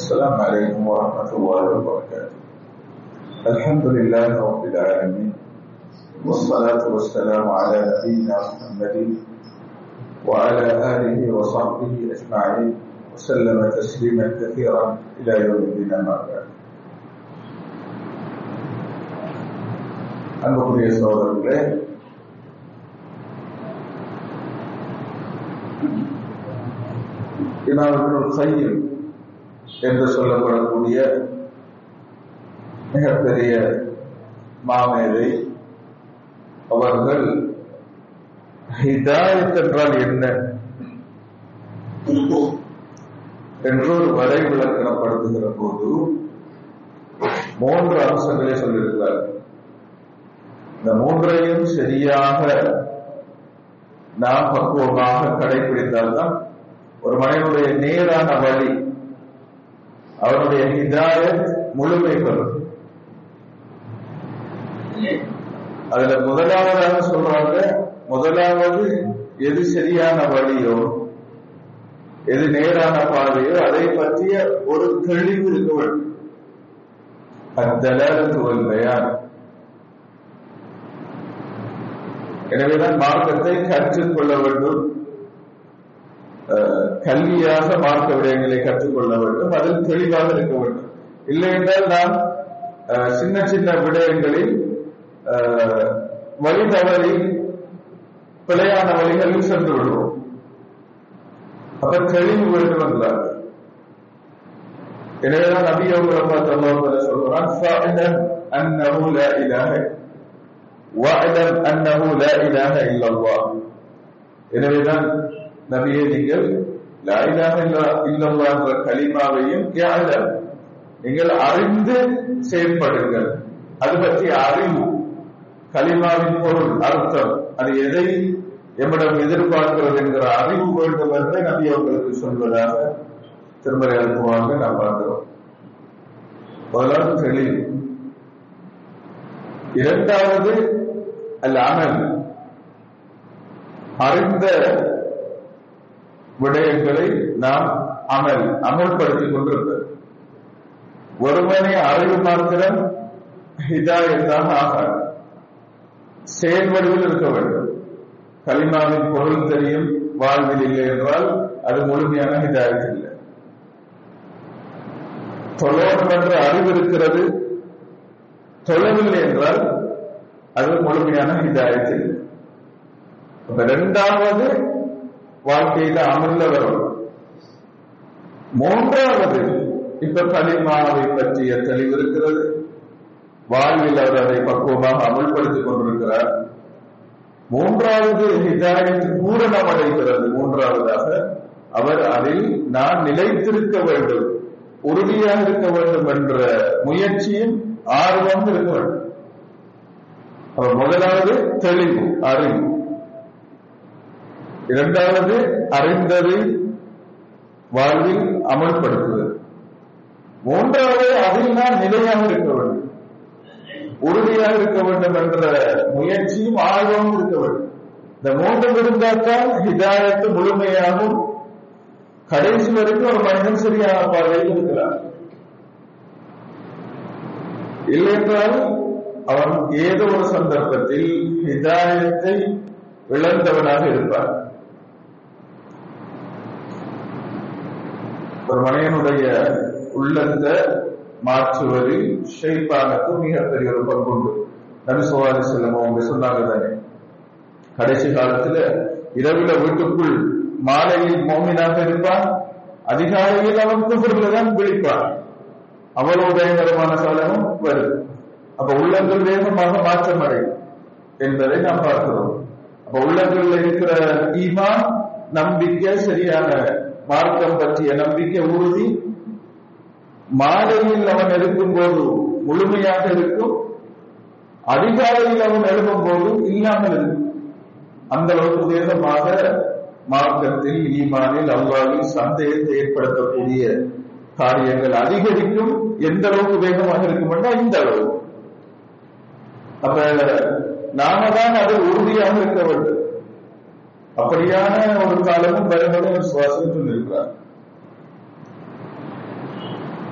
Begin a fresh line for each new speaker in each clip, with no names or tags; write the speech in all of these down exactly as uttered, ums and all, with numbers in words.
السلام عليكم ورحمة الله وبركاته. الحمد لله رب العالمين، والصلاة والسلام على نبينا محمد وعلى آله وصحبه أجمعين وسلم تسليما كثيرا إلى يوم الدين. أما بعد. அன்புக்குரிய சகோதரர்களே, இமாம் இப்னுல் கையிம் என்று சொல்லப்படக்கூடிய மிகப்பெரிய மாமேதை அவர்கள் ஹிதாயத் என்றால் என்ன என்று ஒரு வரை விளக்கணப்படுத்துகிற போது மூன்று அம்சங்களை சொல்லியிருக்கிறார். இந்த மூன்றையும் சரியாக நாம் பக்குவமாக கடைபிடித்தால்தான் ஒரு மனிதனுடைய நேரான வழி, அவனுடைய ஹிதாயத் முழுமை பெறும். அதுல முதலாவதாக சொல்றாங்க, முதலாவது எது சரியான வழியோ எது நேரான பாதையோ அதை பற்றிய ஒரு தெளிவு இருக்க வேண்டும். அத்தலத்து வல்பயான். எனவேதான் மார்க்கத்தை கற்றுக்கொள்ள வேண்டும், கல்வியாக மார்க்க விடயங்களை கற்றுக்கொள்ள வேண்டும், அதில் தெளிவாக இருக்க வேண்டும். இல்லை என்றால் நாம் சின்ன சின்ன விடயங்களில் வழி தவறி பிழையான வழிகளில் சென்று விடுவோம். அப்ப தெளிவு வேண்டும் என்றார். எனவேதான் நபி அவர்களை பார்த்து அல்லாஹ் சொல்றான், அன்னஹு லா இலாஹ வஅலம் அன்னஹு லா இலாஹ இல்லல்லாஹ். எனவேதான் நபியே, நீங்கள் லா இலாஹ இல்லல்லாஹ் என்ற கலிமாவையும் யஅலம், நீங்கள் அறிந்து செயல்படுங்கள். அது பற்றி அறிவு, கலிமாவின் பொருள், அர்த்தம், அது எதை எம்மிடம் எதிர்பார்க்கிறது என்கிற அறிவு வேண்டும் என்று நபி அவர்களுக்கு சொல்வதாக திருமறை அனுப்புவாங்க நாம் பார்க்கிறோம். முதலாவது தெளிவு. இரண்டாவது அல் அமல், அறிந்த விடயங்களை நாம் அமல் அமல்படுத்திக் கொண்டிருக்கிறது. ஒருவனை அறிவு மாத்திரம் ஹிதாயத்தாக ஆகாது, செயல் வடிவில் இருக்க வேண்டும். கலிமாவின் பொருள் தெரியும், வாழ்வில் இல்லை என்றால் அது முழுமையான ஹிதாயத் இல்லை. தொழணும் என்ற அறிவு இருக்கிறது, தொழவில்லை என்றால் அது முழுமையான ஹிதாயத் இல்லை. இரண்டாவது வாழ்க்கையில அமல்ல வரும். மூன்றாவது இப்ப கலிமாவை பற்றிய தெளிவு இருக்கிறது, வாழ்வில் அவர் அதை பக்குவமாக அமல்படுத்திக் கொண்டிருக்கிறார். மூன்றாவது ஹிதாயத் பூரணம் அடைகிறது. மூன்றாவதாக அவர் அதில் நான் நிலைத்திருக்க வேண்டும், உறுதியாக இருக்க வேண்டும் என்ற முயற்சியும் ஆர்வம் இருக்க வேண்டும். அவர் முதலாவது தெளிவு, அறிவு. இரண்டாவது அறிந்ததை வாழ்வில் அமல்படுத்துவது. மூன்றாவது அதில் நான் நிலையாக இருக்க வேண்டும், உறுதியாக இருக்க வேண்டும் என்ற முயற்சியும் ஆர்வமும் இருக்க வேண்டும். இந்த மூன்றும் இருந்தால்தான் ஹிதாயத்து முழுமையாகும். கடைசி வரைக்கும் ஒரு மனிதன் சரியான பாதையில் இருக்கிறார். இல்லையென்றால் அவன் ஏதோ ஒரு சந்தர்ப்பத்தில் ஹிதாயத்தை இழந்தவனாக இருப்பார். ஒரு மனிதனுடைய உள்ளத்தை மாற்றுவதில் ஷைத்தானுக்கு மிகப்பெரிய ஒரு பங்குண்டு. நபி ஸல்லல்லாஹு அலைஹி வஸல்லம் அவங்க சொன்னாங்க தானே, கடைசி காலத்துல இரவுல வீட்டுக்குள் மாலையில் மோமினாக இருப்பான், அதிகாலையில் அவன் குஃப்ர்ல தான் விழிப்பான். அவ்வளவு பயங்கரமான காலமும் வருது. அப்ப உள்ளங்கள் வேகமாக மாற்றம் அடையும் என்பதை நாம் பார்க்கிறோம். அப்ப உள்ளங்கள்ல இருக்கிற ஈமான், நம்பிக்கை, சரியான மார்க்கம் பற்றிய நம்பிக்கை, உறுதி மாலையில் அவன் எழுப்பும் போது முழுமையாக இருக்கும், அதிகாலையில் அவன் எழுப்பும் போது இல்லாமல் இருக்கும். அந்த அளவுக்கு வேகமாக மார்க்கத்தில், ஈமானில், அல்லாஹ்வில் சந்தேகத்தை ஏற்படுத்தக்கூடிய காரியங்கள் அதிகரிக்கும். எந்த அளவுக்கு வேகமாக இருக்கும்னா இந்த அளவு. அப்ப நாம தான் அது உறுதியாக இருக்க வேண்டும். அப்படியான ஒரு காலமும் வருவதை சுவாசம் சொல்லியிருக்கிறார்.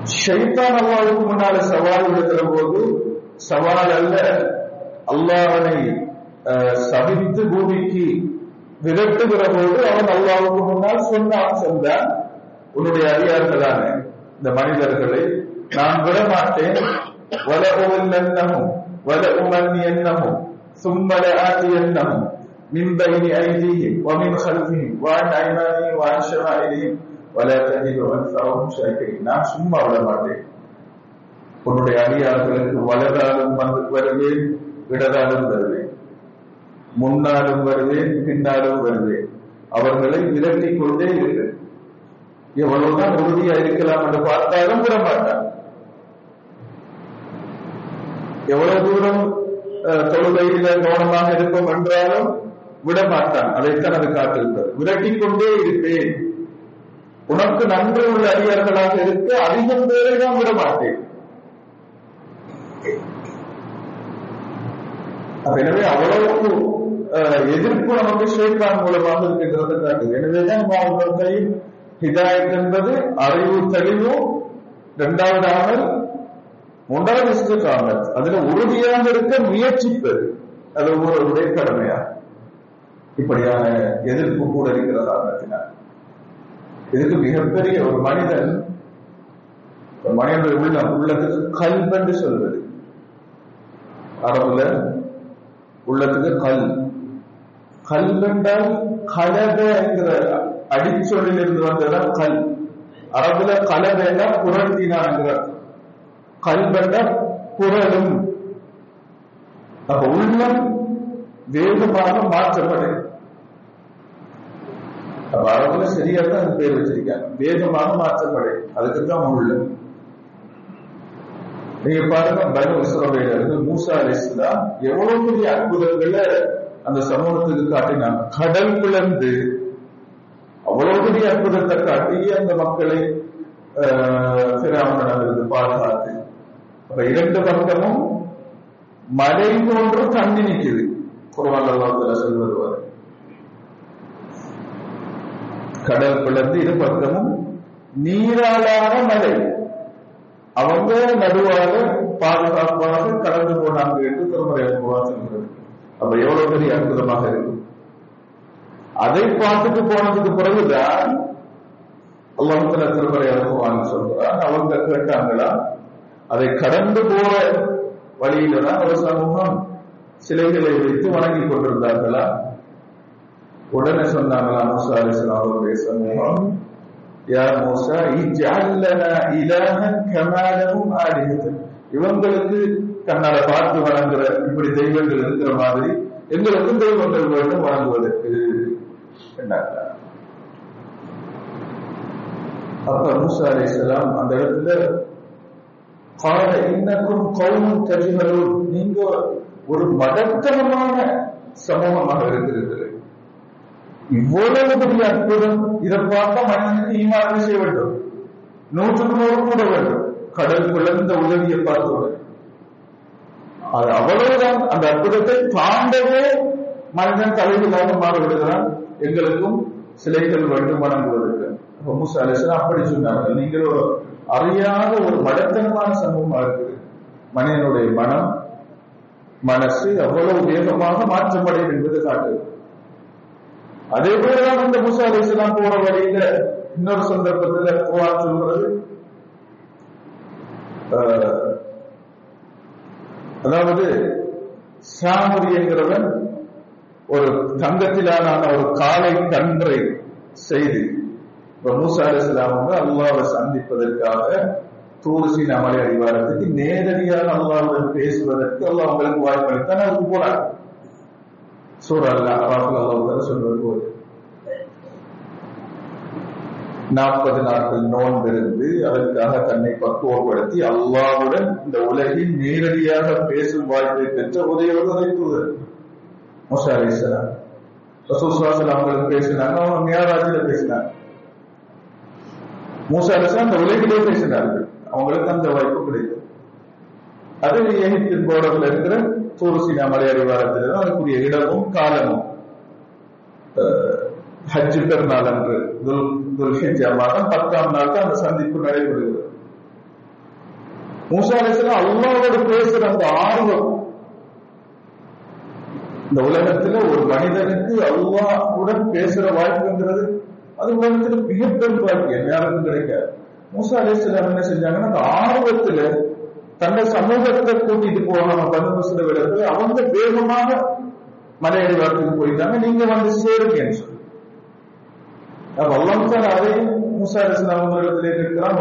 ஷைத்தான் அல்லாஹ்வுக்கு முன்னால சவால் விடுகிற போது சவால் அல்ல, அல்லாஹ்வை சபித்து பூமிக்கு விரட்டுகிற போது அவன் அல்லாஹ்வுக்கு முன்னால் சொன்னான், சொன்னான் உன்னுடைய அடியார்களான இந்த மனிதர்களை நான் விடமாட்டேன், வல உவல்லன்னஹும் வல உமன்னியன்னஹும் ثم لآتينهم من بين أيديهم ومن خلفهم وعن أيمانهم وعن شمائلهم ولا تجد أكثرهم شاكرين. நான் சும்மா விட மாட்டேன், உன்னுடைய அடியார்களுக்கு வலதாலும் வந்து வருவேன், இடதாலும் வருவேன், முன்னாலும் வருவேன், பின்னாலும் வருவேன், அவர்களை விரட்டிக் கொண்டே இருக்கிறேன். எவ்வளவுதான் உறுதியா இருக்கலாம் என்று பார்த்தாலும் விட மாட்டான். எவ்வளவு தூரம் தொழுகையில கவனமாக இருக்கும் என்றாலும் விடமாட்டான். அதைத்தான் அது காட்டுகிறது. விரட்டிக் கொண்டே இருப்பேன், உனக்கு நன்றி உள்ள அடியார்களாக இருக்க அதிகம் பேரை தான் விடமாட்டேன். எனவே அவ்வளவு எதிர்ப்பு நமக்கு ஷைத்தான் மூலமாக இருக்கின்றது காட்டுது. எனவேதான் மாவட்டத்தையும் ஹிதாயத் என்பது அறிவு தெளிவும், இரண்டாவது அமல், மூன்றாவது இஸ்திகாமத், அதுல உறுதியாக இருக்க முயற்சிப்பது அது ஒவ்வொருவருடைய கடமையா. இப்படியான எதிர்ப்பு கூட இருக்கிற காரணத்தினால் இதுக்கு மிகப்பெரிய ஒரு மனிதன் மனிதனுடைய உள்ளம் உள்ளத்துக்கு கல்ப் என்று சொல்வது. அரபுல உள்ளத்துக்கு கல் கல்ப் என்றால் கலப என்கிற அடிச்சொல்லில் இருந்து வந்ததுதான் கல். அரபுல கலப என்றால் புரட்டினான் என்கிறார். கல்வென்ற குரலும். அப்ப உள்ளம் வேகமாக மாற்றப்படும். அப்ப அரபுல சரியாதான் அது பேர் வச்சிருக்காங்க, வேகமாக மாற்றப்படும். அதுக்குதான் உள்ளம். நீங்க பாருங்க, பனு இஸ்ரவேலர்கள் மூசா அலைஹிஸ்ஸலாம் எவ்வளவு பெரிய அற்புதங்களை அந்த சமூகத்துக்கு காட்டினாங்க. கடல் பிளந்து அவ்வளவு பெரிய அற்புதத்தை காட்டி அந்த மக்களை பிராமணர்கள் பாதுகாத்து, அப்ப இரண்டு பக்கமும் மழை போன்று தண்ணி நிற்குது. குர்ஆன் அல்லாஹ் சொல்வது வரை கடல் பிளந்து இரு பக்கமும் நீராளான மழை, அவங்க நடுவாக பாதுகாப்பாக கடந்து போனாங்க என்று திருமறை சொல்கிறது. அப்ப எவ்வளவு பெரிய அற்புதமாக இருக்கும். அதை பார்த்துட்டு போனதுக்கு பிறகுதான் அல்லாஹ்வுடைய திருமறை அனுபவான்னு சொல்றான். அவங்க கேட்டாங்களா, அதை கடந்து போற வழியில தான் ஒரு சமூகம் சிலைகளை வைத்து வணங்கி கொண்டிருந்தார்களா? உடனே சொன்னாங்களா மூசா அலைஹிஸ்ஸலாம் அவருடைய சமூகம், யா மூசா இஜ்அல் லனா இலாஹன் கமா லஹும் ஆலிஹத்துன், இவங்களுக்கு கண்ணால பார்த்து வணங்குற இப்படி தெய்வங்கள் இருக்கிற மாதிரி எங்களுக்கும் தெய்வங்கள் வேண்டும் வணங்குவதற்கு என்றாங்க. அப்ப மூசா அலைஹிஸ்ஸலாம் அந்த இடத்துல கால இன்னக்கும் கௌமுன் தஜ்ஹலூன், நீங்க ஒரு மடத்தனமான சமூகமாக இருக்கிறீர்கள். இவ்வளவு பெரிய அற்புதம், இதை பார்த்தா மனிதனுக்கு ஈமான் செய்ய வேண்டும், நூற்றுக்கு நூறு கூட வேண்டும். கடல் பிளந்த உதவியை பார்த்தவுடன் அது அவ்வளவுதான். அந்த அற்புதத்தை தாண்டவே மனிதன் தலைவிலாக மாறிவிடுகிறான். எங்களுக்கும் சிலைகள் வேண்டும் வணங்குவதற்கு. மூசா அலைஹிஸ்ஸலாம் அப்படி சொன்னார்கள், நீங்கள் அறியாத ஒரு மடத்தனமான சமூகமாக இருக்குது. மனிதனுடைய மனம் மனசு அவ்வளவு வேகமாக மாற்றப்படும் என்பது காட்டுது. அதே போலதான் இந்த மூசா அலைஹிஸ்ஸலாம் போற வழியில இன்னொரு சந்தர்ப்பத்தில் குர்ஆன் சொல்றது, அதாவது சாமுரி என்கிறவன் ஒரு தங்கத்திலான ஒரு காளை கன்றை செய்து மூசா அலைஹிஸ்ஸலாம் வந்து அல்லாஹ்வை சந்திப்பதற்காக தூர் சீனா மலை அடிவாரத்துக்கு நேரடியாக அல்லாஹ்வுடன் பேசுவதற்கு அல்லாஹ் அவங்களுக்கு வாய்ப்பளித்தான். அதுக்கு போறாங்க. சூரா அல்-அராஃபில் அல்லாஹ் சொல்வது போது நாற்பது நாட்கள் நோன்பிருந்து அதற்காக தன்னை பக்குவப்படுத்தி அல்லாஹ்வுடன் இந்த உலகில் நேரடியாக பேசும் வாய்ப்பை பெற்ற ஒரே ஒரு தூதர் மூசா அலைஹிஸ்ஸலாம். ரசூல் ஸல்லல்லாஹு அலைஹி வஸல்லம் அவங்களுக்கு பேசினாங்க, அவங்க மியராஜில பேசினாங்க. மூசா அலைஹிஸ்ஸலாம் இந்த உலகிலே பேசினார்கள், அவங்களுக்கு அந்த வாய்ப்பு கிடைத்தது. அது எகிப்தின் போர்டர்ல இருக்கிற தூர் சீனா மலை அடிவாரத்தில் தான் அதுக்குரிய இடமும் காலமும் ஹஜ் பெருநாள் அன்று துல்ஹிஜ்ஜா மாதம் பத்தாம் நாள் தான் அந்த சந்திப்பு நடைபெறுகிறது. மூசா அலைஹிஸ்ஸலாம் அல்லாஹ்வோடு பேசுற அந்த ஆர்வம், இந்த உலகத்துல ஒரு மனிதனுக்கு அல்லாஹ்வுடன் பேசுற வாய்ப்புங்கிறது அது உலகத்துல மிகப்பெரும் பாக்கியம், யாருக்கும் கிடைக்காது. மூசா அலைஹிஸ்ஸலாம் என்ன செஞ்சாங்கன்னா அந்த ஆர்வத்துல தன்னை சமூகத்தை கூட்டிட்டு போகாம பனு இஸ்ரவேலர்கள் அவங்க வேகமாக மலையடிவாரத்துக்கு போயிட்டாங்க, நீங்க வந்து சேருங்கன்னு சொல்லி. அப்ப அல்லாஹ் தஆலா அதையும் மூசா அலைஹிஸ்ஸலாம் அவர்களிடத்திலே இருக்கிறான்.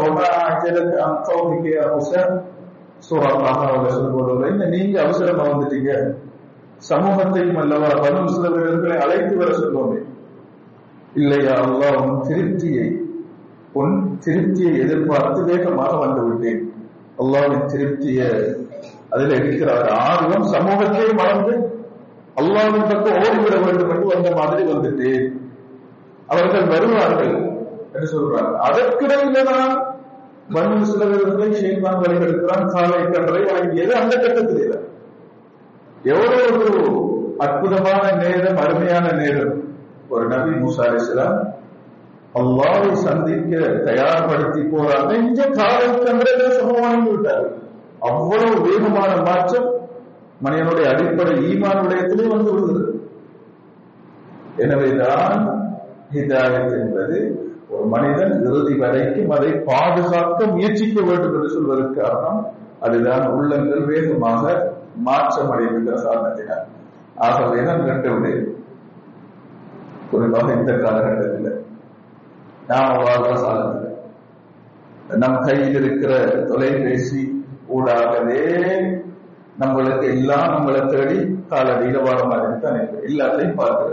நீங்க அவசரமா வந்துட்டீங்க, சமூகத்தையும் அல்லவா பனு இஸ்ரவேலர்களை அழைத்து வர சொல்லுவோமே. இல்லையா அல்லாஹ் உன் திருப்தியை உன் திருப்தியை எதிர்பார்த்து வேகமாக வந்து விட்டேன். அல்லாஹ்வின் திருப்திய அதில் இருக்கிற ஆர்வம் சமூகத்தை மறந்து அல்லாஹ்வின் பக்கம் ஓடிவிட வேண்டும் என்று வந்த மாதிரி வந்துட்டு அவர்கள் வருவார்கள் என்று சொல்றாங்க. அதற்கிடையில தான் பனு இஸ்ரவேலர்களை ஷைத்தான் வழிகெடுக்கிறான், காலை கண்டரை வழங்கியது அந்த கட்டத்தில் இல்லை. எவ்வளவு ஒரு அற்புதமான நேரம், அருமையான நேரம். ஒரு நபி மூசா அலைஹிஸ்ஸலாம் அல்லாஹ்வை சந்திக்க தயார்படுத்தி போறாங்க, இங்க காலை கண்டரை சமமாகி விட்டார்கள். அவ்வளவு வேகமான மாற்றம் மனிதனுடைய அடிப்படை ஈமான் விடயத்திலே வந்து விடுகிறது. எனவேதான் ஹிதாயத் என்பது ஒரு மனிதன் இறுதி வரைக்கும் அதை பாதுகாக்க முயற்சிக்க வேண்டும் என்று சொல்வதற்கு காரணம் அதுதான் உள்ளங்கள் வேகமாக மாற்றம் அடைகின்ற காரணத்தினால். ஆகவே தான் கண்டவில்லை, குறிப்பாக இந்த காலகட்டத்தில் நாம் வாழ்ற காலத்தில் நம் கையில் இருக்கிற தொலைபேசி ஊடாகவே நம்மளுக்கு எல்லாம் நம்மளை தேடி காலடியில் வாழ மாதிரி தான் இருக்கு. எல்லாத்தையும் பார்க்கிறது,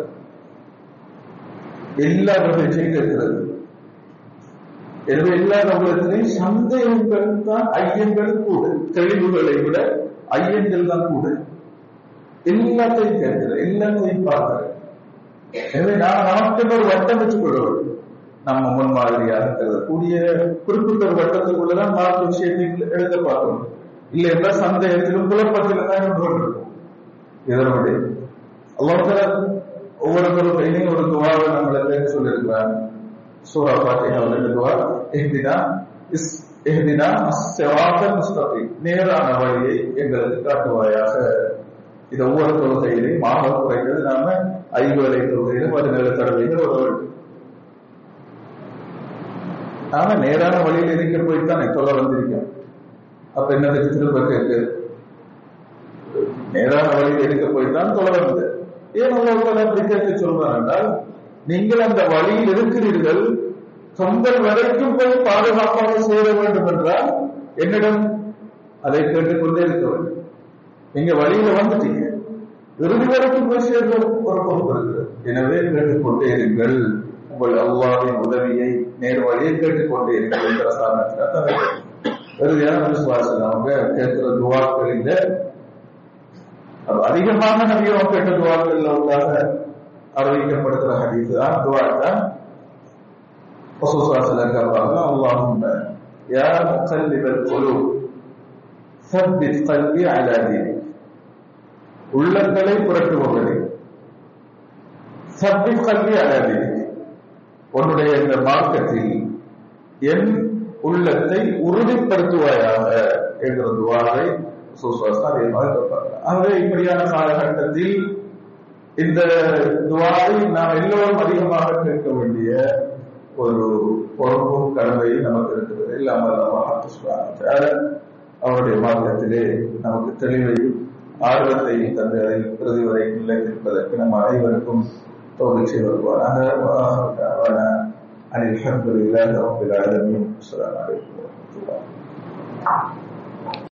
எல்லா நிகழ்ச்சியும் கேட்கிறது. எனவே எல்லா நம்மளத்திலையும் சந்தேகங்கள் தான், ஐயங்கள் கூட, தெளிவுகளை விட ஐயங்கள் தான் கூட. எல்லாத்தையும் கேட்கிறது, எல்லாத்தையும் பார்க்கிறது. எனவே நான் நமக்கு ஒரு வட்டம் வச்சுக் கொள்ள வேண்டும். நம்ம முன் மாதிரியாக கருதக்கூடிய குறிப்பிட்ட ஒரு வட்டத்துக்குள்ளதான் மாற்று விஷயத்தை எழுத பார்க்கணும். இல்லை என்றால் சந்தேகத்திலும் குழப்பத்திலும் தான் கொண்டிருக்கும். இதனுடைய அல்லாஹ் ஒவ்வொருத்தரும் கையிலையும் ஒரு துவாவை நம்மளை கேட்க சொல்லியிருக்கிறாங்க. சூரா ஃபாத்திஹா ரெண்டு துவா, இஹ்தினா இஸ் இஹ்தினா ஸிராத்தல் முஸ்தகீம், நேரான வழியை எங்களுக்கு காட்டுவாயாக. இது ஒவ்வொரு தொழுகையிலையும் மாக குறைந்தது நாம ஐவேளை தொழுகையிலும் பதினேழு தடவைகள் ஒரு வேண்டும். நாம நேரான வழியில் இருக்க போய்தான் தொலை வந்திருக்கோம். அப்ப என்னதுக்கு திரும்ப கேட்கு? நேரான வழியில் இருக்க போய்தான் தொலை வந்து. ஏன் அல்லாஹ் அப்படி கேட்க சொல்றான் என்றால், நீங்கள் அந்த வழியில் இருக்கிறீர்கள், சொந்தல் வரைக்கும் போய் பாதுகாப்பாக சேர வேண்டும் என்றால் என்னிடம் அதை கேட்டுக்கொண்டே இருக்க வேண்டும். நீங்க வழியில வந்துட்டீங்க, இறுதி வரைக்கும் போய் சேர்ந்த ஒரு பொறுப்பு இருக்கிறது. எனவே கேட்டுக்கொண்டே இருங்கள், உங்கள் அல்லாஹ்வின் உதவியை நேர் வழியை கேட்டுக்கொண்டே இருங்கள் என்ற காரணத்தினால் இறுதியான விசுவாசம் அவங்க கேட்கிற துவாக்களில் அதிகமான நபியம் கேட்ட துவாக்கள் உள்ளாக அறிவிக்கப்படுகிற ஹதீஸ் தான் துவா தான். அல்லாஹும்ம யா முகல்லிபல் குலூப் ஸப்பித் கல்பி அலா தீனிக், உள்ளங்களை புரட்டுபவரே, ஸப்பித் கல்பி அலா தீனிக், உன்னுடைய இந்த மார்க்கத்தில் என் உள்ளத்தை உறுதிப்படுத்துவாயாக என்ற துவாவை ஆகவே இப்படியான காலகட்டத்தில் இந்த துவாவை நாம் எல்லோரும் அதிகமாக கேட்க வேண்டிய ஒரு பொறுப்பும் கடமையும் நமக்கு இருக்கிறது. இல்லாமல் அவருடைய மார்க்கத்திலே நமக்கு தெளிவையும் ஆர்வத்தையும் தந்து அதில் பிரதி வரை நிலைத்திருப்பதற்கு நம் அனைவருக்கும் தோல்வி செய்வாராக. அனில் அல்ஹம்துலில்லாஹி ரப்பில் ஆலமீன். அஸ்ஸலாமு அலைக்கும் வரஹ்மத்துல்லாஹி.